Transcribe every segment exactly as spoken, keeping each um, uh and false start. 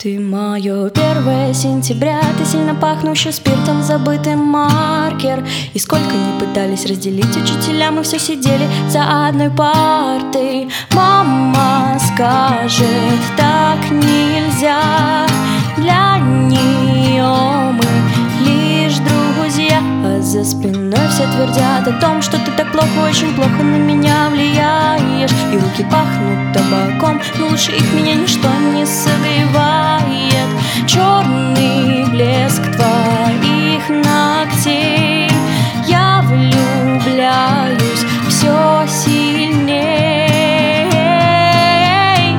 Ты мое первое сентября, ты сильно пахнущий спиртом, забытый маркер. И сколько ни пытались разделить учителя, мы все сидели за одной партой. Мама скажет, так нельзя, для нее мы лишь друзья. А за спиной все твердят о том, что ты так плохо, очень плохо на меня влияешь. И руки пахнут табаком, но лучше их меня ничто не согревает. Черный блеск твоих ногтей, я влюбляюсь все сильней.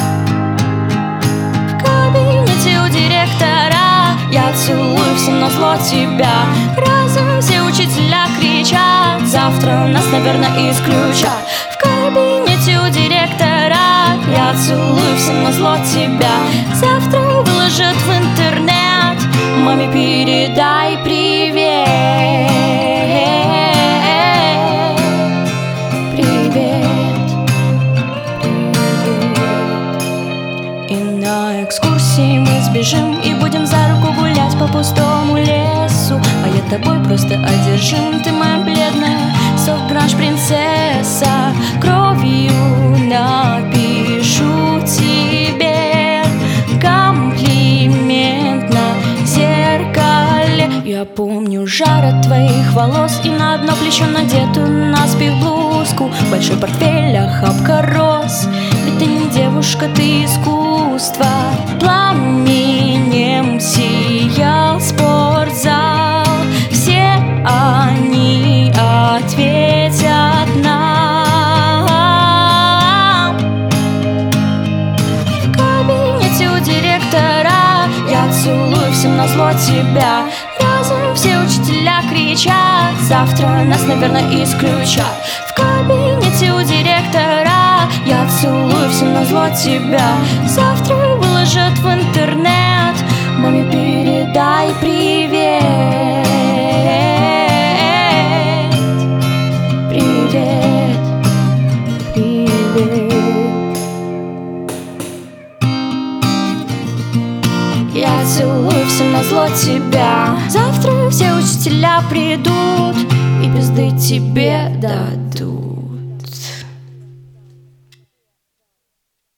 В кабинете у директора я целую всем назло тебя. Разом все учителя кричат, завтра нас, наверное, исключат. В кабинете у директора я целую всем назло тебя. Завтра выложат в интернет, маме передай привет. Привет, привет. И на экскурсии мы сбежим и будем за руку гулять по пустому лесу. А я тобой просто одержим, ты моя бледная софт-гранж принцесса. Кровью напишу тебе комплимент на зеркале. Я помню жар от твоих волос и на одно плечо надетую наспех блузку. Большой портфель, охапка роз, ведь ты не девушка, ты искусство. Пламенем сиял спортзал, все они ответят нам. В кабинете у директора я целую всем назло тебя. Разом все учителя кричат, завтра нас, наверное, исключат. В кабинете у директора я целую всем назло тебя. Завтра выложат в интернет, маме передай привет. Привет, привет. Я целую всем назло тебя. Завтра все учителя придут и пизды тебе дадут.